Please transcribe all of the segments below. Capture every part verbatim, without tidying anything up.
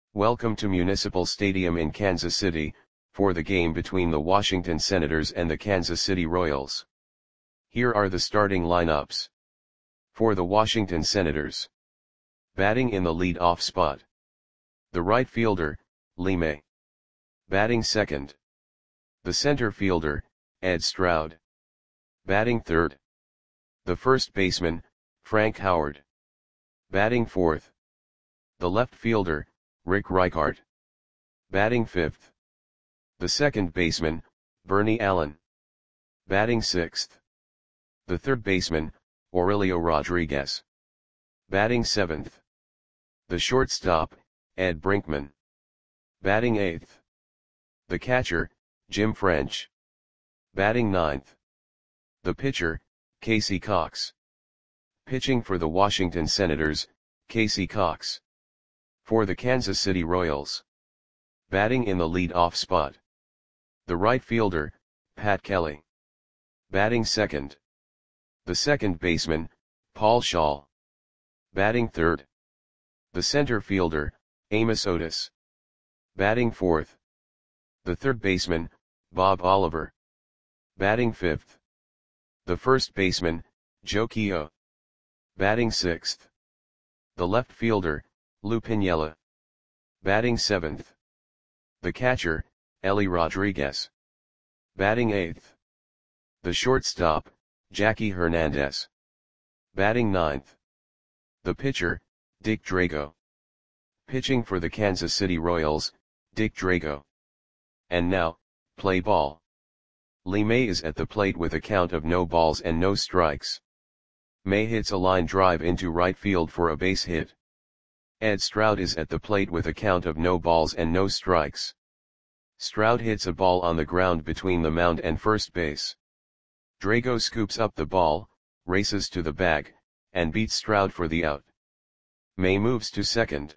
Welcome to Municipal Stadium in Kansas City, for the game between the Washington Senators and the Kansas City Royals. Here are the starting lineups. For the Washington Senators. Batting in the lead-off spot. The right fielder, Lee May. Batting second. The center fielder, Ed Stroud. Batting third. The first baseman, Frank Howard. Batting fourth. The left fielder, Rick Reichart. Batting fifth. The second baseman, Bernie Allen. Batting sixth. The third baseman, Aurelio Rodriguez. Batting seventh. The shortstop, Ed Brinkman. Batting eighth. The catcher, Jim French. Batting ninth. The pitcher, Casey Cox. Pitching for the Washington Senators, Casey Cox. For the Kansas City Royals. Batting in the lead-off spot. The right fielder, Pat Kelly. Batting second. The second baseman, Paul Schaal. Batting third. The center fielder, Amos Otis. Batting fourth. The third baseman, Bob Oliver. Batting fifth. The first baseman, Joe Keough. Batting sixth. The left fielder, Lou Piniella. Batting seventh. The catcher, Ellie Rodriguez. Batting eighth. The shortstop, Jackie Hernandez. Batting ninth. The pitcher, Dick Drago. Pitching for the Kansas City Royals, Dick Drago. And now, play ball. Lee May is at the plate with a count of no balls and no strikes. May hits a line drive into right field for a base hit. Ed Stroud is at the plate with a count of no balls and no strikes. Stroud hits a ball on the ground between the mound and first base. Drago scoops up the ball, races to the bag, and beats Stroud for the out. May moves to second.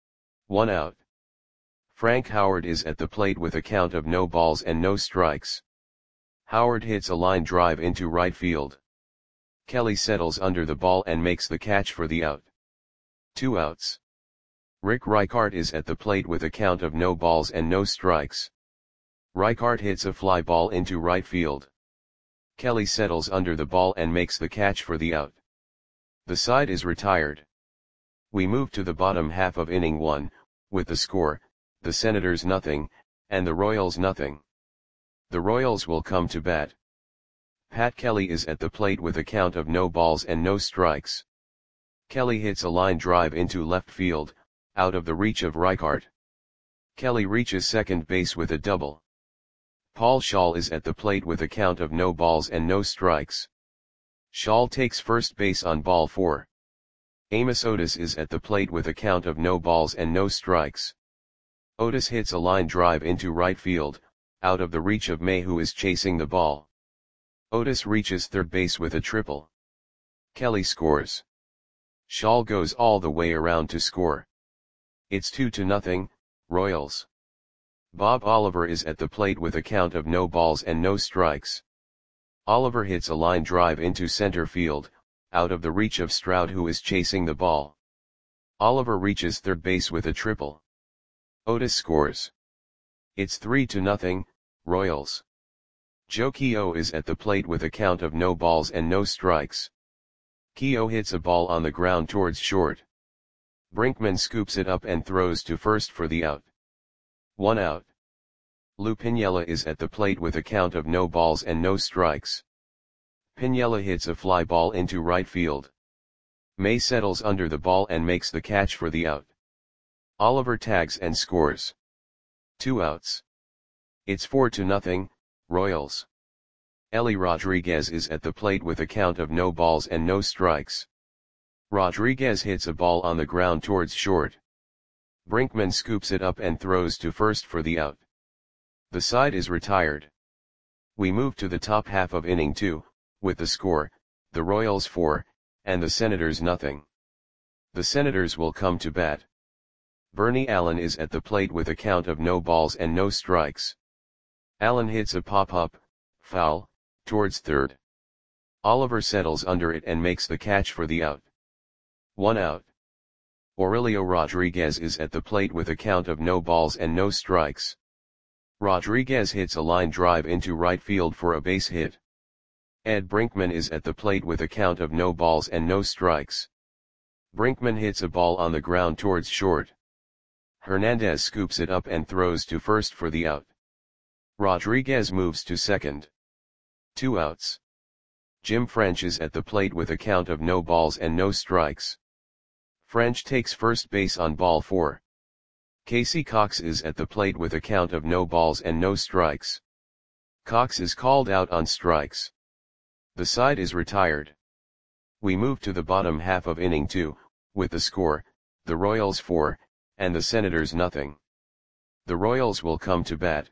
One out. Frank Howard is at the plate with a count of no balls and no strikes. Howard hits a line drive into right field. Kelly settles under the ball and makes the catch for the out. Two outs. Rick Reichart is at the plate with a count of no balls and no strikes. Reichart hits a fly ball into right field. Kelly settles under the ball and makes the catch for the out. The side is retired. We move to the bottom half of inning one, with the score, the Senators nothing, and the Royals nothing. The Royals will come to bat. Pat Kelly is at the plate with a count of no balls and no strikes. Kelly hits a line drive into left field, out of the reach of Reichart. Kelly reaches second base with a double. Paul Schaal is at the plate with a count of no balls and no strikes. Schaal takes first base on ball four. Amos Otis is at the plate with a count of no balls and no strikes. Otis hits a line drive into right field, out of the reach of May, who is chasing the ball. Otis reaches third base with a triple. Kelly scores. Schaal goes all the way around to score. It's two to nothing, Royals. Bob Oliver is at the plate with a count of no balls and no strikes. Oliver hits a line drive into center field, out of the reach of Stroud, who is chasing the ball. Oliver reaches third base with a triple. Otis scores. It's three to nothing, Royals. Joe Keough is at the plate with a count of no balls and no strikes. Keough hits a ball on the ground towards short. Brinkman scoops it up and throws to first for the out. One out. Lou Piniella is at the plate with a count of no balls and no strikes. Piniella hits a fly ball into right field. May settles under the ball and makes the catch for the out. Oliver tags and scores. Two outs. It's four to nothing, Royals. Ellie Rodriguez is at the plate with a count of no balls and no strikes. Rodriguez hits a ball on the ground towards short. Brinkman scoops it up and throws to first for the out. The side is retired. We move to the top half of inning two, with the score, the Royals four, and the Senators nothing. The Senators will come to bat. Bernie Allen is at the plate with a count of no balls and no strikes. Allen hits a pop-up, foul, towards third. Oliver settles under it and makes the catch for the out. One out. Aurelio Rodriguez is at the plate with a count of no balls and no strikes. Rodriguez hits a line drive into right field for a base hit. Ed Brinkman is at the plate with a count of no balls and no strikes. Brinkman hits a ball on the ground towards short. Hernandez scoops it up and throws to first for the out. Rodriguez moves to second. Two outs. Jim French is at the plate with a count of no balls and no strikes. French takes first base on ball four. Casey Cox is at the plate with a count of no balls and no strikes. Cox is called out on strikes. The side is retired. We move to the bottom half of inning two, with the score, the Royals four, and the Senators nothing. The Royals will come to bat.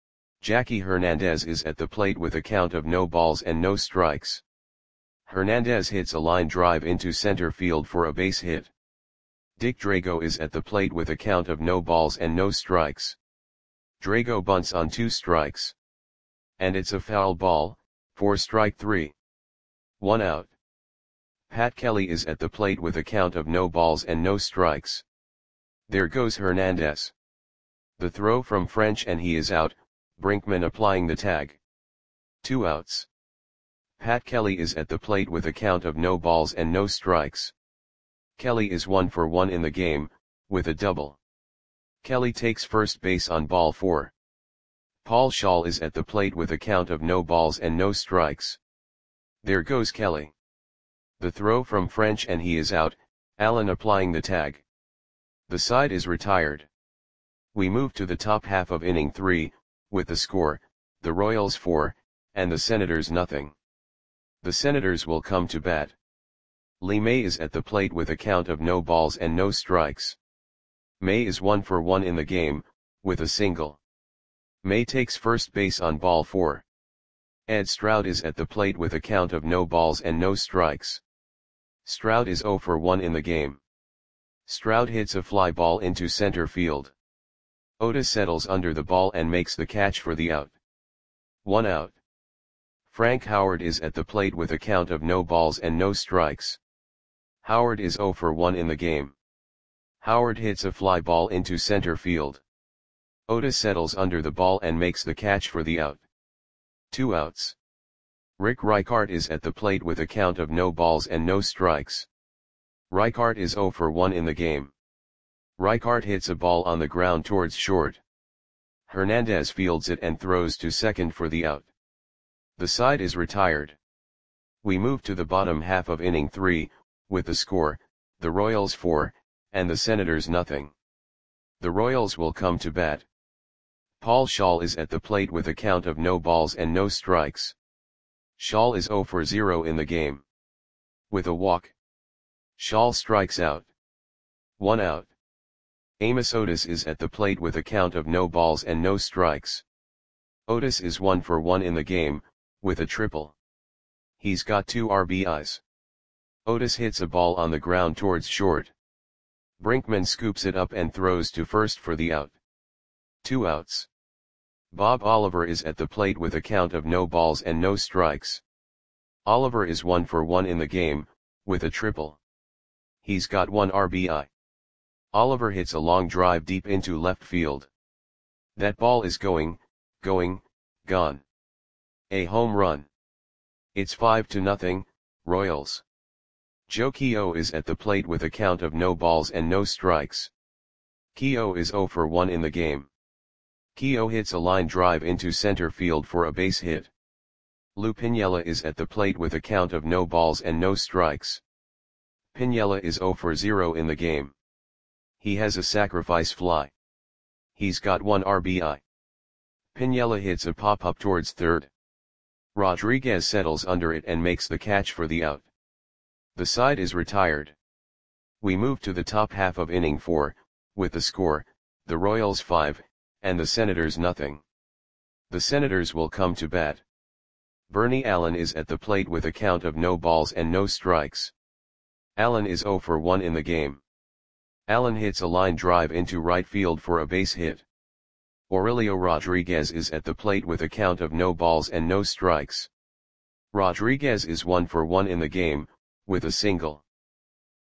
Jackie Hernandez is at the plate with a count of no balls and no strikes. Hernandez hits a line drive into center field for a base hit. Dick Drago is at the plate with a count of no balls and no strikes. Drago bunts on two strikes. And it's a foul ball, for strike three. One out. Pat Kelly is at the plate with a count of no balls and no strikes. There goes Hernandez. The throw from French and he is out, Brinkman applying the tag. Two outs. Pat Kelly is at the plate with a count of no balls and no strikes. Kelly is one for one in the game, with a double. Kelly takes first base on ball four. Paul Shaw is at the plate with a count of no balls and no strikes. There goes Kelly. The throw from French and he is out, Allen applying the tag. The side is retired. We move to the top half of inning three, with the score, the Royals four, and the Senators nothing. The Senators will come to bat. Lee May is at the plate with a count of no balls and no strikes. May is one for one in the game, with a single. May takes first base on ball four. Ed Stroud is at the plate with a count of no balls and no strikes. Stroud is zero for one in the game. Stroud hits a fly ball into center field. Otis settles under the ball and makes the catch for the out. One out. Frank Howard is at the plate with a count of no balls and no strikes. Howard is zero for one in the game. Howard hits a fly ball into center field. Otis settles under the ball and makes the catch for the out. Two outs. Rick Reichart is at the plate with a count of no balls and no strikes. Reichart is zero for one in the game. Reichart hits a ball on the ground towards short. Hernandez fields it and throws to second for the out. The side is retired. We move to the bottom half of inning three, with the score, the Royals four, and the Senators nothing. The Royals will come to bat. Paul Shaw is at the plate with a count of no balls and no strikes. Shaw is zero for zero in the game. With a walk. Shaw strikes out. One out. Amos Otis is at the plate with a count of no balls and no strikes. Otis is one for one in the game, with a triple. He's got two R B Is. Otis hits a ball on the ground towards short. Brinkman scoops it up and throws to first for the out. Two outs. Bob Oliver is at the plate with a count of no balls and no strikes. Oliver is one for one in the game, with a triple. He's got one R B I. Oliver hits a long drive deep into left field. That ball is going, going, gone. A home run. It's five to nothing, Royals. Joe Keough is at the plate with a count of no balls and no strikes. Keough is zero for one in the game. Keough hits a line drive into center field for a base hit. Lou Piniella is at the plate with a count of no balls and no strikes. Piniella is zero for zero in the game. He has a sacrifice fly. He's got one R B I. Piniella hits a pop-up towards third. Rodriguez settles under it and makes the catch for the out. The side is retired. We move to the top half of inning four, with the score, the Royals five, and the Senators nothing. The Senators will come to bat. Bernie Allen is at the plate with a count of no balls and no strikes. Allen is zero for one in the game. Allen hits a line drive into right field for a base hit. Aurelio Rodriguez is at the plate with a count of no balls and no strikes. Rodriguez is one for one in the game, with a single.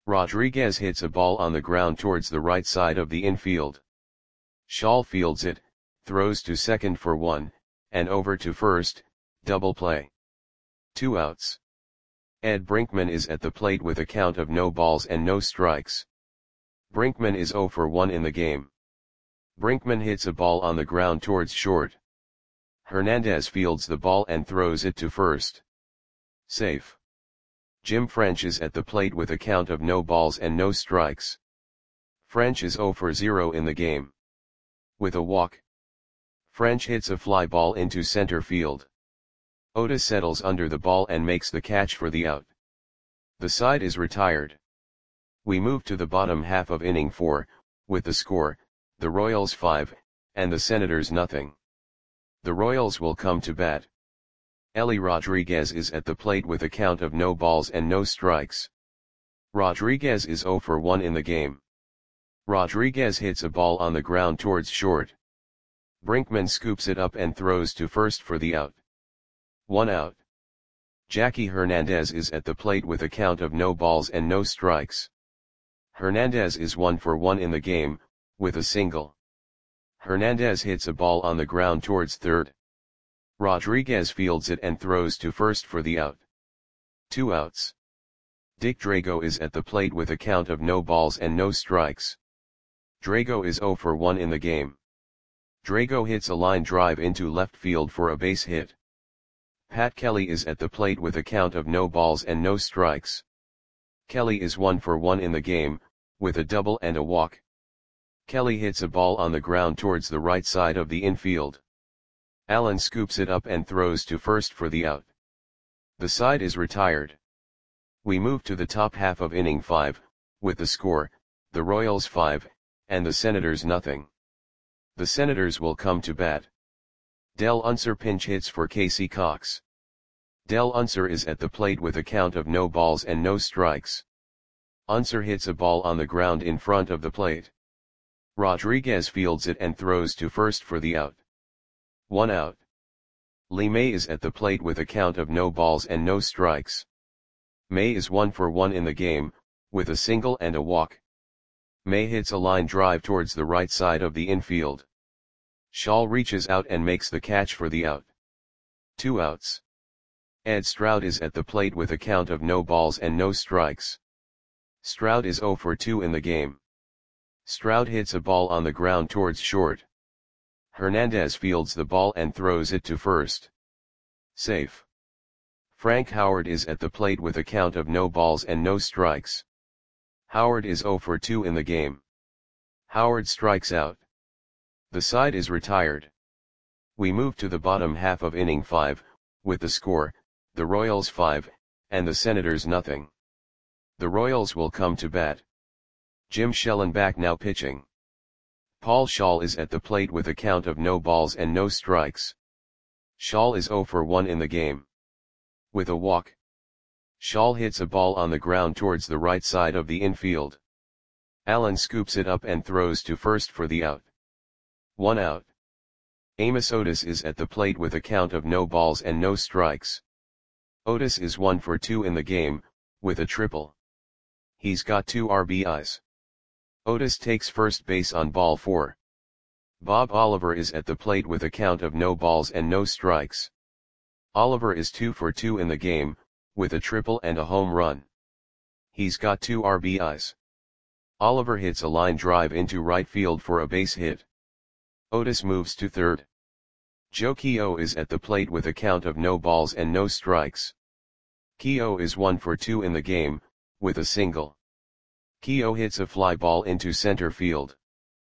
Rodriguez hits a ball on the ground towards the right side of the infield. Shaw fields it, throws to second for one, and over to first, double play. Two outs. Ed Brinkman is at the plate with a count of no balls and no strikes. Brinkman is oh for one in the game. Brinkman hits a ball on the ground towards short. Hernandez fields the ball and throws it to first. Safe. Jim French is at the plate with a count of no balls and no strikes. French is oh for zero in the game. With a walk, French hits a fly ball into center field. Otis settles under the ball and makes the catch for the out. The side is retired. We move to the bottom half of inning four, with the score, the Royals five, and the Senators nothing. The Royals will come to bat. Ellie Rodriguez is at the plate with a count of no balls and no strikes. Rodriguez is oh for one in the game. Rodriguez hits a ball on the ground towards short. Brinkman scoops it up and throws to first for the out. One out. Jackie Hernandez is at the plate with a count of no balls and no strikes. Hernandez is one for one in the game, with a single. Hernandez hits a ball on the ground towards third. Rodriguez fields it and throws to first for the out. Two outs. Dick Drago is at the plate with a count of no balls and no strikes. Drago is oh for one in the game. Drago hits a line drive into left field for a base hit. Pat Kelly is at the plate with a count of no balls and no strikes. Kelly is one for one in the game, with a double and a walk. Kelly hits a ball on the ground towards the right side of the infield. Allen scoops it up and throws to first for the out. The side is retired. We move to the top half of inning five, with the score, the Royals five, and the Senators nothing. The Senators will come to bat. Del Unser pinch hits for Casey Cox. Del Unser is at the plate with a count of no balls and no strikes. Unser hits a ball on the ground in front of the plate. Rodriguez fields it and throws to first for the out. One out. Lee May is at the plate with a count of no balls and no strikes. May is one for one in the game, with a single and a walk. May hits a line drive towards the right side of the infield. Shaw reaches out and makes the catch for the out. Two outs. Ed Stroud is at the plate with a count of no balls and no strikes. Stroud is oh for two in the game. Stroud hits a ball on the ground towards short. Hernandez fields the ball and throws it to first. Safe. Frank Howard is at the plate with a count of no balls and no strikes. Howard is oh for two in the game. Howard strikes out. The side is retired. We move to the bottom half of inning five, with the score, the Royals five, and the Senators nothing. The Royals will come to bat. Jim Schellenbach now pitching. Paul Schaal is at the plate with a count of no balls and no strikes. Schaal is oh for one in the game. With a walk, Schaal hits a ball on the ground towards the right side of the infield. Allen scoops it up and throws to first for the out. One out. Amos Otis is at the plate with a count of no balls and no strikes. Otis is one for two in the game, with a triple. He's got two R B Is. Otis takes first base on ball four. Bob Oliver is at the plate with a count of no balls and no strikes. Oliver is two for two in the game, with a triple and a home run. He's got two R B Is. Oliver hits a line drive into right field for a base hit. Otis moves to third. Joe Keough is at the plate with a count of no balls and no strikes. Keough is one for two in the game, with a single. Keough hits a fly ball into center field.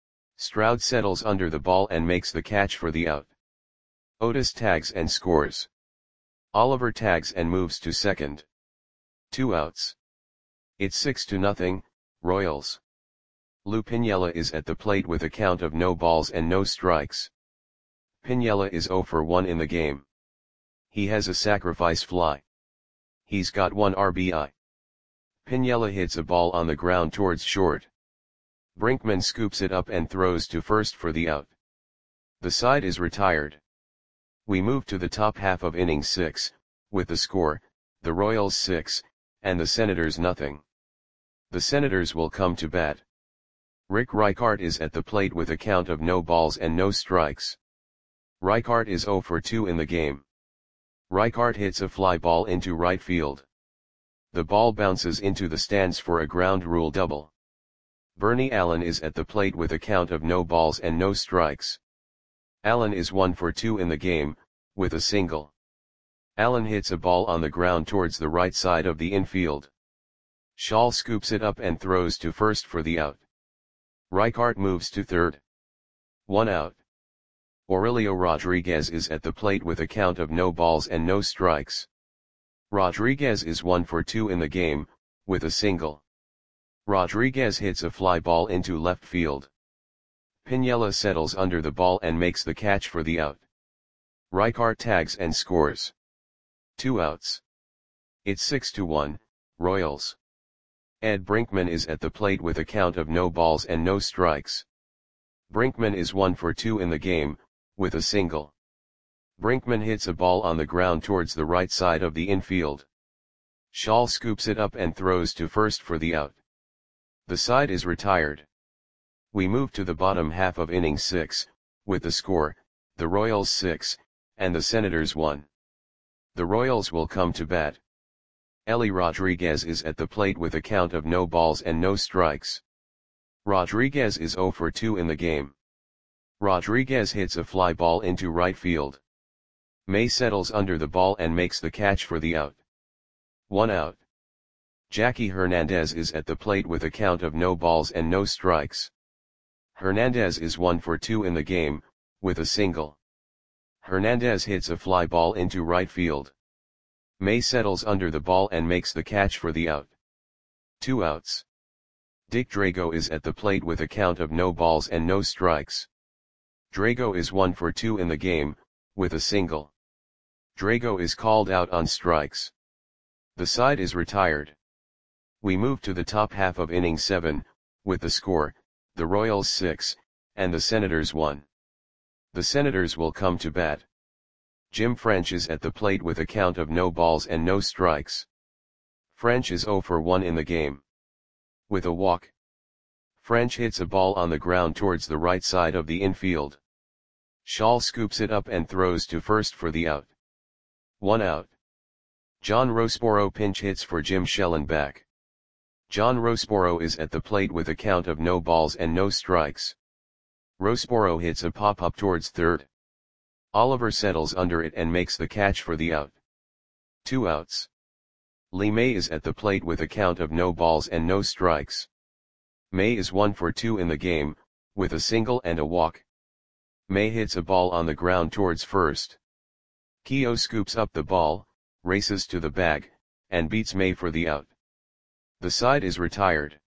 Stroud settles under the ball and makes the catch for the out. Otis tags and scores. Oliver tags and moves to second. Two outs. It's six to nothing, Royals. Lou Piniella is at the plate with a count of no balls and no strikes. Piniella is oh for one in the game. He has a sacrifice fly. He's got one R B I. Piniella hits a ball on the ground towards short. Brinkman scoops it up and throws to first for the out. The side is retired. We move to the top half of inning six, with the score, the Royals six, and the Senators nothing. The Senators will come to bat. Rick Reichart is at the plate with a count of no balls and no strikes. Reichart is zero for two in the game. Reichart hits a fly ball into right field. The ball bounces into the stands for a ground rule double. Bernie Allen is at the plate with a count of no balls and no strikes. Allen is one for two in the game, with a single. Allen hits a ball on the ground towards the right side of the infield. Schall scoops it up and throws to first for the out. Reichart moves to third. One out. Aurelio Rodriguez is at the plate with a count of no balls and no strikes. Rodriguez is one for two in the game, with a single. Rodriguez hits a fly ball into left field. Piniella settles under the ball and makes the catch for the out. Reichart tags and scores. Two outs. It's six to one, Royals. Ed Brinkman is at the plate with a count of no balls and no strikes. Brinkman is one for two in the game, with a single. Brinkman hits a ball on the ground towards the right side of the infield. Schall scoops it up and throws to first for the out. The side is retired. We move to the bottom half of inning six, with the score, the Royals six, and the Senators one. The Royals will come to bat. Ellie Rodriguez is at the plate with a count of no balls and no strikes. Rodriguez is zero for two in the game. Rodriguez hits a fly ball into right field. May settles under the ball and makes the catch for the out. One out. Jackie Hernandez is at the plate with a count of no balls and no strikes. Hernandez is one for two in the game, with a single. Hernandez hits a fly ball into right field. May settles under the ball and makes the catch for the out. Two outs. Dick Drago is at the plate with a count of no balls and no strikes. Drago is one for two in the game, with a single. Drago is called out on strikes. The side is retired. We move to the top half of inning seven, with the score, the Royals six, and the Senators one. The Senators will come to bat. Jim French is at the plate with a count of no balls and no strikes. French is zero for one in the game. With a walk. French hits a ball on the ground towards the right side of the infield. Schall scoops it up and throws to first for the out. One out. John Rossboro pinch hits for Jim Schellenbach. John Rossboro is at the plate with a count of no balls and no strikes. Rossboro hits a pop-up towards third. Oliver settles under it and makes the catch for the out. Two outs. Lee May is at the plate with a count of no balls and no strikes. May is one for two in the game, with a single and a walk. May hits a ball on the ground towards first. Keogh scoops up the ball, races to the bag, and beats May for the out. The side is retired.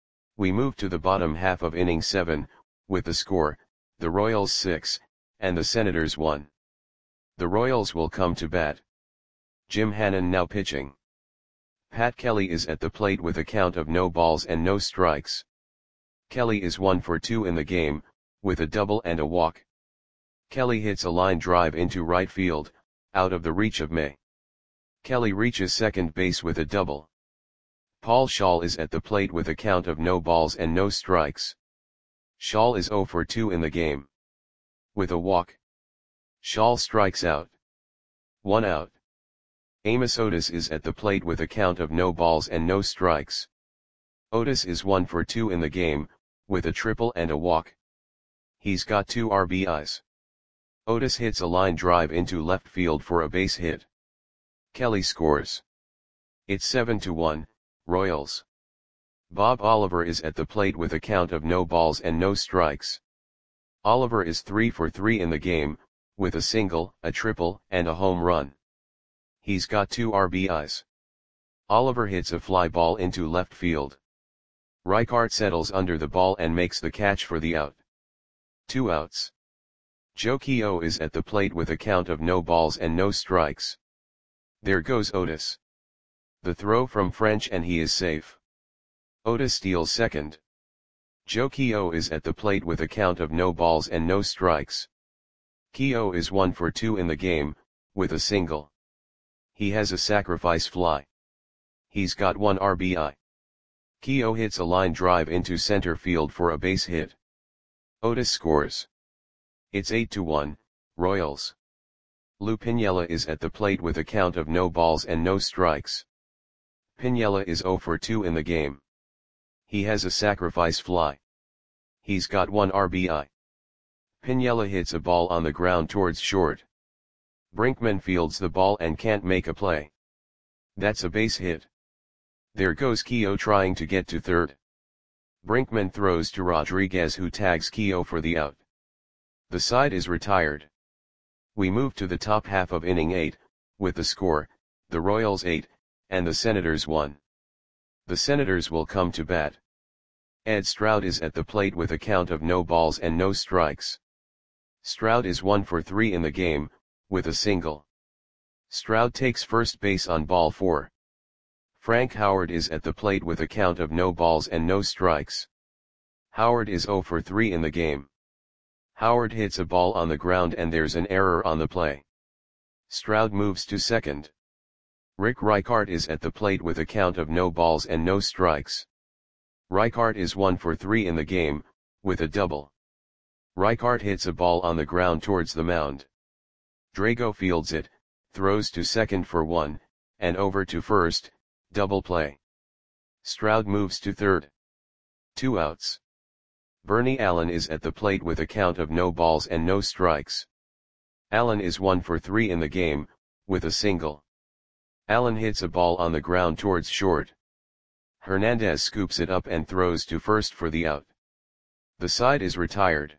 We move to the bottom half of inning seven, with the score, the Royals six, and the Senators one. The Royals will come to bat. Jim Hannon now pitching. Pat Kelly is at the plate with a count of no balls and no strikes. Kelly is one for two in the game, with a double and a walk. Kelly hits a line drive into right field, out of the reach of May. Kelly reaches second base with a double. Paul Schall is at the plate with a count of no balls and no strikes. Schall is zero for two in the game. With a walk. Schall strikes out. One out. Amos Otis is at the plate with a count of no balls and no strikes. Otis is one for two in the game, with a triple and a walk. He's got two R B Is. Otis hits a line drive into left field for a base hit. Kelly scores. It's seven to one, Royals. Bob Oliver is at the plate with a count of no balls and no strikes. Oliver is three for three in the game, with a single, a triple, and a home run. He's got two R B Is. Oliver hits a fly ball into left field. Reichart settles under the ball and makes the catch for the out. Two outs. Joe Keogh is at the plate with a count of no balls and no strikes. There goes Otis. The throw from French and he is safe. Otis steals second. Joe Keogh is at the plate with a count of no balls and no strikes. Keogh is one for two in the game, with a single. He has a sacrifice fly. He's got one R B I. Keogh hits a line drive into center field for a base hit. Otis scores. It's eight to one, Royals. Lou Piniella is at the plate with a count of no balls and no strikes. Piniella is zero for two in the game. He has a sacrifice fly. He's got one R B I. Piniella hits a ball on the ground towards short. Brinkman fields the ball and can't make a play. That's a base hit. There goes Keogh trying to get to third. Brinkman throws to Rodriguez, who tags Keogh for the out. The side is retired. We move to the top half of inning eight, with the score, the Royals eight, and the Senators one. The Senators will come to bat. Ed Stroud is at the plate with a count of no balls and no strikes. Stroud is one for three in the game, with a single. Stroud takes first base on ball four. Frank Howard is at the plate with a count of no balls and no strikes. Howard is zero for three in the game. Howard hits a ball on the ground and there's an error on the play. Stroud moves to second. Rick Reichart is at the plate with a count of no balls and no strikes. Reichart is one for three in the game, with a double. Reichart hits a ball on the ground towards the mound. Drago fields it, throws to second for one, and over to first, double play. Stroud moves to third. Two outs. Bernie Allen is at the plate with a count of no balls and no strikes. Allen is one for three in the game, with a single. Allen hits a ball on the ground towards short. Hernandez scoops it up and throws to first for the out. The side is retired.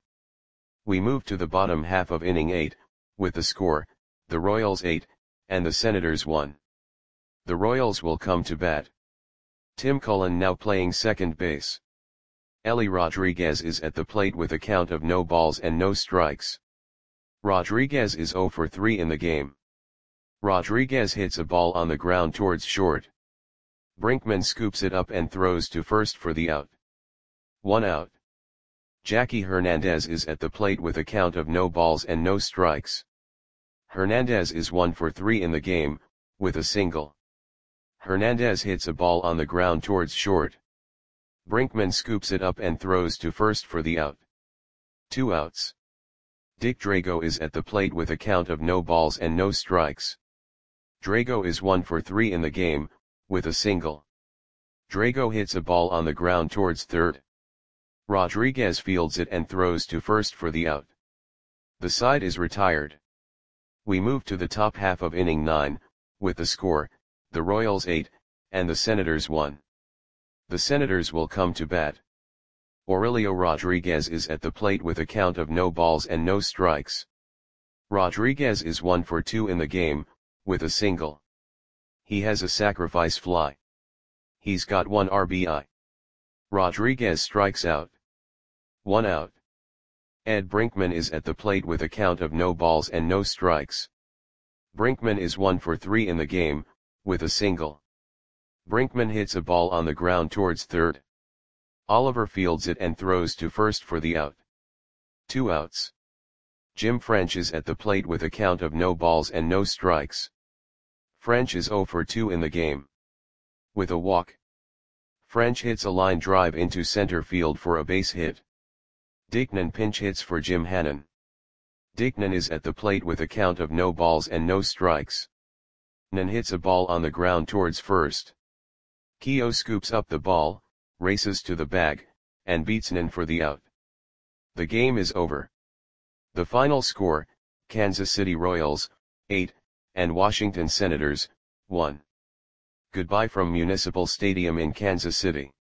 We move to the bottom half of inning eight, with the score, the Royals eight, and the Senators one. The Royals will come to bat. Tim Cullen now playing second base. Ellie Rodriguez is at the plate with a count of no balls and no strikes. Rodriguez is zero for three in the game. Rodriguez hits a ball on the ground towards short. Brinkman scoops it up and throws to first for the out. One out. Jackie Hernandez is at the plate with a count of no balls and no strikes. Hernandez is one for three in the game, with a single. Hernandez hits a ball on the ground towards short. Brinkman scoops it up and throws to first for the out. Two outs. Dick Drago is at the plate with a count of no balls and no strikes. Drago is one for three in the game, with a single. Drago hits a ball on the ground towards third. Rodriguez fields it and throws to first for the out. The side is retired. We move to the top half of inning nine, with the score, the Royals eight, and the Senators one. The Senators will come to bat. Aurelio Rodriguez is at the plate with a count of no balls and no strikes. Rodriguez is one for two in the game, with a single. He has a sacrifice fly. He's got one R B I. Rodriguez strikes out. One out. Ed Brinkman is at the plate with a count of no balls and no strikes. Brinkman is one for three in the game, with a single. Brinkman hits a ball on the ground towards third. Oliver fields it and throws to first for the out. Two outs. Jim French is at the plate with a count of no balls and no strikes. French is zero for two in the game. With a walk. French hits a line drive into center field for a base hit. Dickman pinch hits for Jim Hannon. Dickman is at the plate with a count of no balls and no strikes. Nan hits a ball on the ground towards first. Keogh scoops up the ball, races to the bag, and beats Nan for the out. The game is over. The final score, Kansas City Royals, eight, and Washington Senators, one. Goodbye from Municipal Stadium in Kansas City.